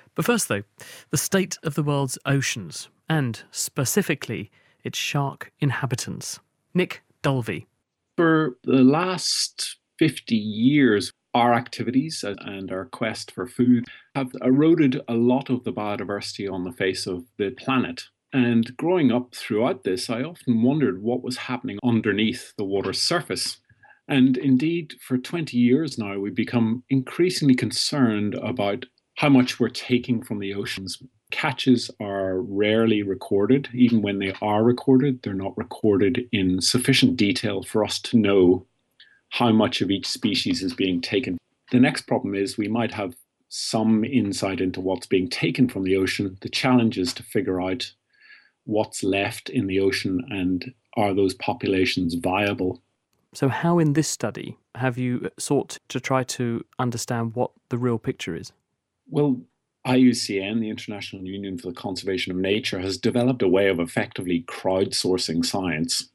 But first, though, the state of the world's oceans, and specifically its shark inhabitants. Nick Dulvey. For the last 50 years, our activities and our quest for food have eroded a lot of the biodiversity on the face of the planet. And growing up throughout this, I often wondered what was happening underneath the water's surface. And indeed, for 20 years now, we've become increasingly concerned about how much we're taking from the oceans. Catches are rarely recorded. Even when they are recorded, they're not recorded in sufficient detail for us to know how much of each species is being taken. The next problem is we might have some insight into what's being taken from the ocean. The challenge is to figure out what's left in the ocean and are those populations viable. So how in this study have you sought to try to understand what the real picture is? Well, IUCN, the International Union for the Conservation of Nature, has developed a way of effectively crowdsourcing science.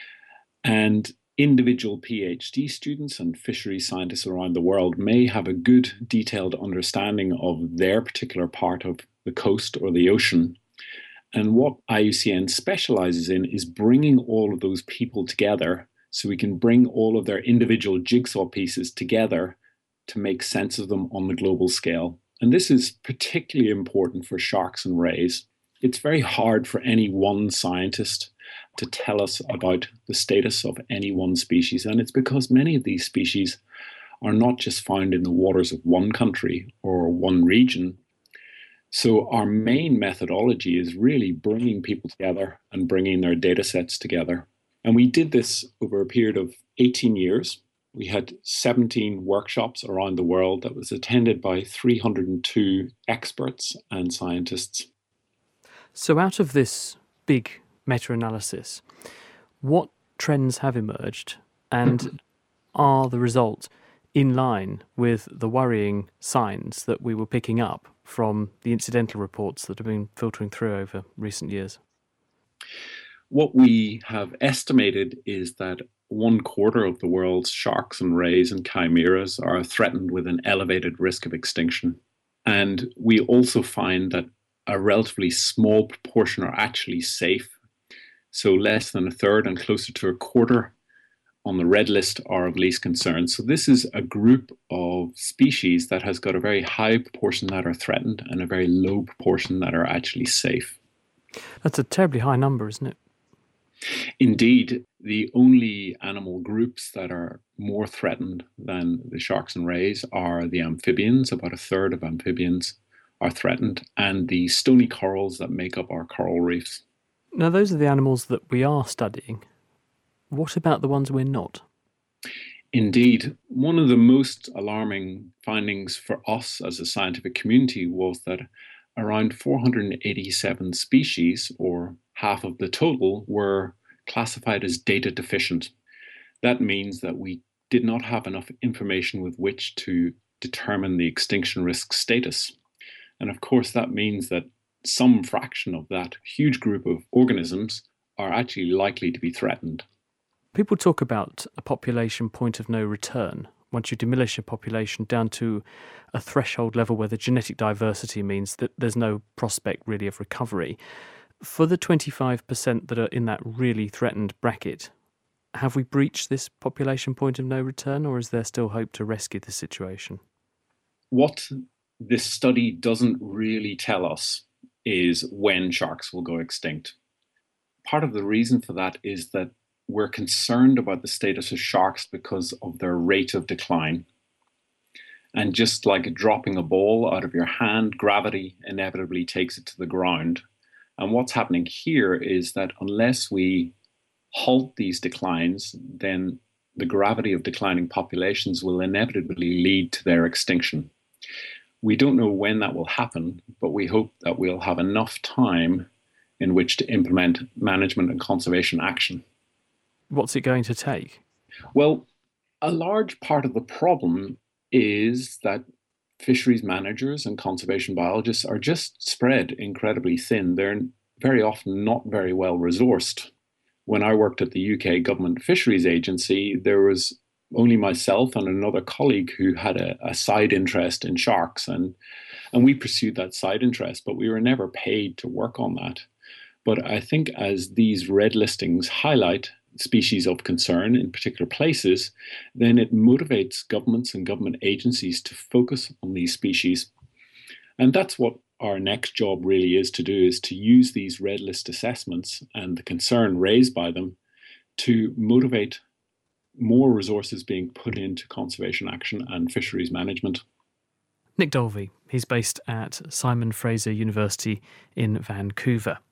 And individual PhD students and fisheries scientists around the world may have a good detailed understanding of their particular part of the coast or the ocean. And what IUCN specializes in is bringing all of those people together so we can bring all of their individual jigsaw pieces together to make sense of them on the global scale. And this is particularly important for sharks and rays. It's very hard for any one scientist to tell us about the status of any one species. And it's because many of these species are not just found in the waters of one country or one region. So our main methodology is really bringing people together and bringing their data sets together. And we did this over a period of 18 years. We had 17 workshops around the world that was attended by 302 experts and scientists. So out of this big meta-analysis, what trends have emerged and are the results in line with the worrying signs that we were picking up from the incidental reports that have been filtering through over recent years? What we have estimated is that 1/4 of the world's sharks and rays and chimeras are threatened with an elevated risk of extinction. And we also find that a relatively small proportion are actually safe. So less than a third and closer to a quarter on the red list are of least concern. So this is a group of species that has got a very high proportion that are threatened and a very low proportion that are actually safe. That's a terribly high number, isn't it? Indeed, the only animal groups that are more threatened than the sharks and rays are the amphibians. About a third of amphibians are threatened, and the stony corals that make up our coral reefs. Now, those are the animals that we are studying. What about the ones we're not? Indeed, one of the most alarming findings for us as a scientific community was that around 487 species, or half of the total, were classified as data deficient. That means that we did not have enough information with which to determine the extinction risk status. And of course, that means that some fraction of that huge group of organisms are actually likely to be threatened. People talk about a population point of no return. Once you diminish a population down to a threshold level where the genetic diversity means that there's no prospect really of recovery. For the 25% that are in that really threatened bracket, have we breached this population point of no return, or is there still hope to rescue the situation? What this study doesn't really tell us is when sharks will go extinct. Part of the reason for that is that we're concerned about the status of sharks because of their rate of decline. And just like dropping a ball out of your hand, gravity inevitably takes it to the ground. And what's happening here is that unless we halt these declines, then the gravity of declining populations will inevitably lead to their extinction. We don't know when that will happen, but we hope that we'll have enough time in which to implement management and conservation action. What's it going to take? Well, a large part of the problem is that fisheries managers and conservation biologists are just spread incredibly thin. They're very often not very well resourced. When I worked at the UK Government Fisheries Agency, there was only myself and another colleague who had a side interest in sharks. And And we pursued that side interest, but we were never paid to work on that. But I think as these red listings highlight species of concern in particular places, then it motivates governments and government agencies to focus on these species. And that's what our next job really is to do, is to use these red list assessments and the concern raised by them to motivate more resources being put into conservation action and fisheries management. Nick Dolvey, he's based at Simon Fraser University in Vancouver.